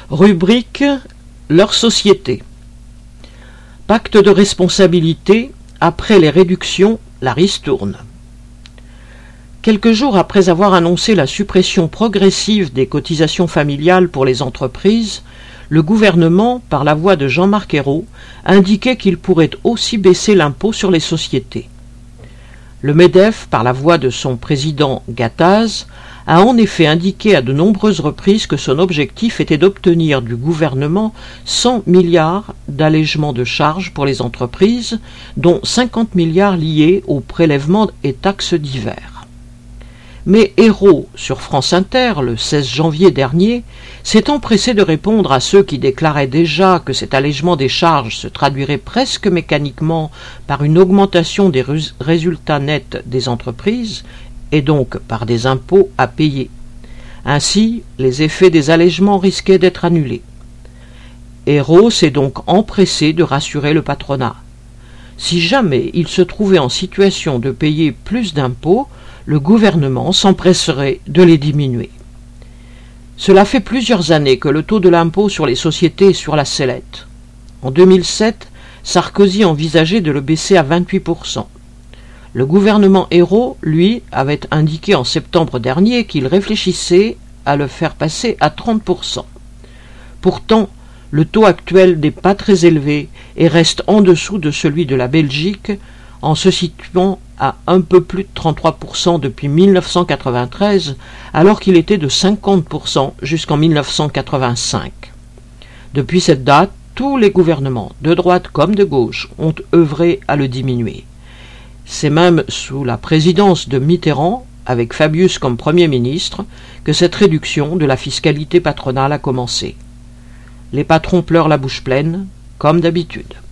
Rubrique leur société. Pacte de responsabilité, après les réductions, la ristourne. Quelques jours après avoir annoncé la suppression progressive des cotisations familiales pour les entreprises, le gouvernement, par la voix de Jean-Marc Ayrault, indiquait qu'il pourrait aussi baisser l'impôt sur les sociétés. Le MEDEF, par la voix de son président Gattaz, a en effet indiqué à de nombreuses reprises que son objectif était d'obtenir du gouvernement 100 milliards d'allègements de charges pour les entreprises, dont 50 milliards liés aux prélèvements et taxes divers. Mais Ayrault, sur France Inter, le 16 janvier dernier, s'est empressé de répondre à ceux qui déclaraient déjà que cet allègement des charges se traduirait presque mécaniquement par une augmentation des résultats nets des entreprises, et donc par des impôts à payer. Ainsi, les effets des allègements risquaient d'être annulés. Ayrault s'est donc empressé de rassurer le patronat. Si jamais il se trouvait en situation de payer plus d'impôts, le gouvernement s'empresserait de les diminuer. Cela fait plusieurs années que le taux de l'impôt sur les sociétés est sur la sellette. En 2007, Sarkozy envisageait de le baisser à 28%. Le gouvernement Ayrault, lui, avait indiqué en septembre dernier qu'il réfléchissait à le faire passer à 30%. Pourtant, le taux actuel n'est pas très élevé et reste en dessous de celui de la Belgique, en se situant à un peu plus de 33% depuis 1993, alors qu'il était de 50% jusqu'en 1985. Depuis cette date, tous les gouvernements, de droite comme de gauche, ont œuvré à le diminuer. C'est même sous la présidence de Mitterrand, avec Fabius comme Premier ministre, que cette réduction de la fiscalité patronale a commencé. Les patrons pleurent la bouche pleine, comme d'habitude.